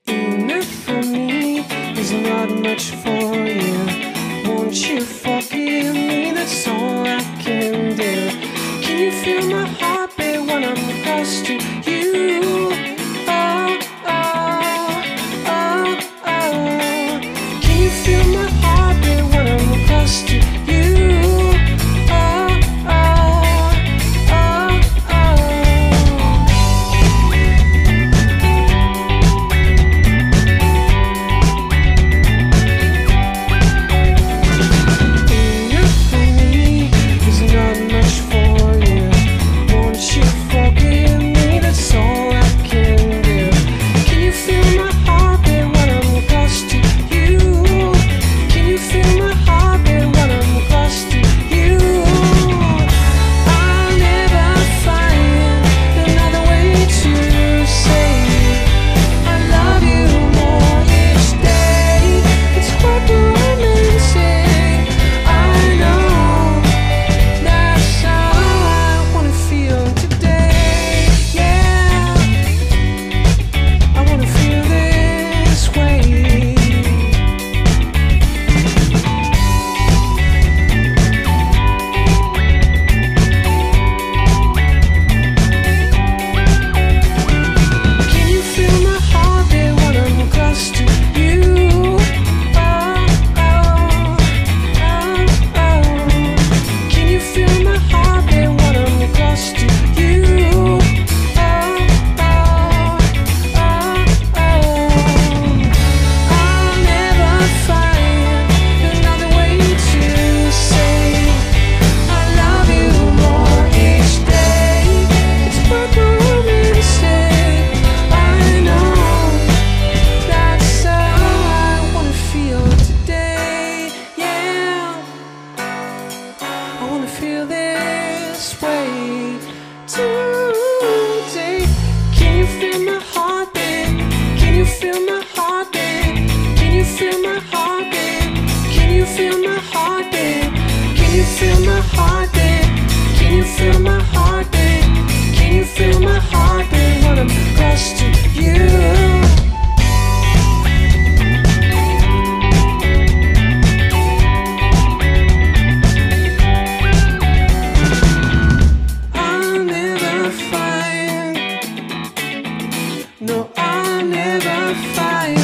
Enough for me is not much for you. Won't you forgive me? That's all I can do. Can you feel my heartbeat when I'm close to you? Oh, oh, oh, oh. Can you feel my heartbeat when I'm close to you? Oh, oh, oh, oh. Enough for me is not much for you. Won't you forgive me? That's all I can do. Can you feel my heartbeat when I'm close to you? Can you feel my heartbeat when I'm close to you? I'll never find another way to say I love you more each day. It's quite romantic. I know that's how I wanna feel today. Yeah, I wanna feel this way. Can you feel my heartbeat when I'm close to you? Oh, oh, oh, oh. Can you feel my heartbeat when I'm close to you? Oh, oh, oh, oh. I'll never find another way to say I love you more each day. It's quite romantic. I know that's how I wanna feel today. Yeah, I wanna feel this way today. Can you feel my heartbeat? Can you feel my heartbeat? Can you feel my heartbeat? Can you feel my heartbeat? Can you feel my heartbeat? Can you feel my heartbeat? Can you feel my heartbeat when I'm close to you? I'll never find, no, I'll never find